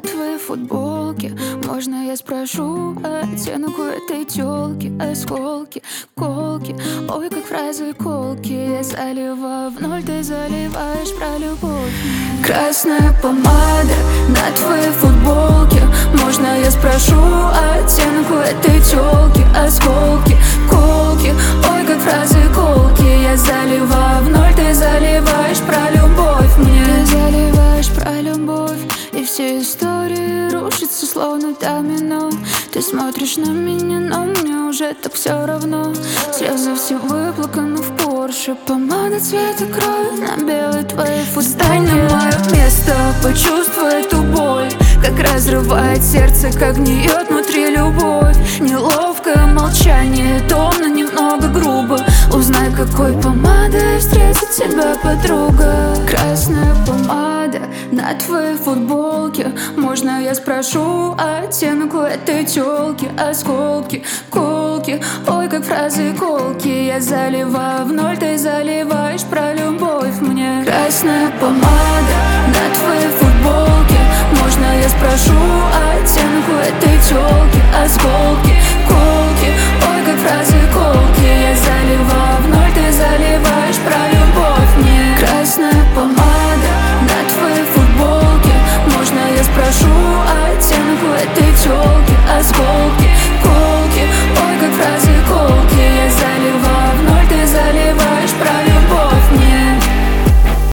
твоей футболке. Можно я спрошу оттенок у этой тёлки? Осколки, колки, ой, как фразы колки. Я заливаю в ноль, ты заливаешь про любовь. Красная помада на твоей футболке. Можно я спрошу оттенок у этой тёлки? Осколки, колки, ой, как фразы колки. Я заливаю в ноль, ты заливаешь про любовь мне. Ты заливаешь про любовь, и все истории рушатся словно домино. Ты смотришь на меня, но мне уже так все равно. Слезы все выплаканы в Порше. Помада цвета крови на белой твоей футболке. Встань на мое место, почувствуй эту боль, как разрывает сердце, как гниет внутри любовь. Неловкое молчание, томно, немного грубо. Узнай, какой помадой встретит тебя подруга. Красная помада на твоей футболке. Можно я спрошу оттенок у этой тёлки? Осколки, колки, ой, как фразы колки. Я заливаю в ноль, ты заливаешь про любовь мне. Красная помада на твоей футболке. Можно я спрошу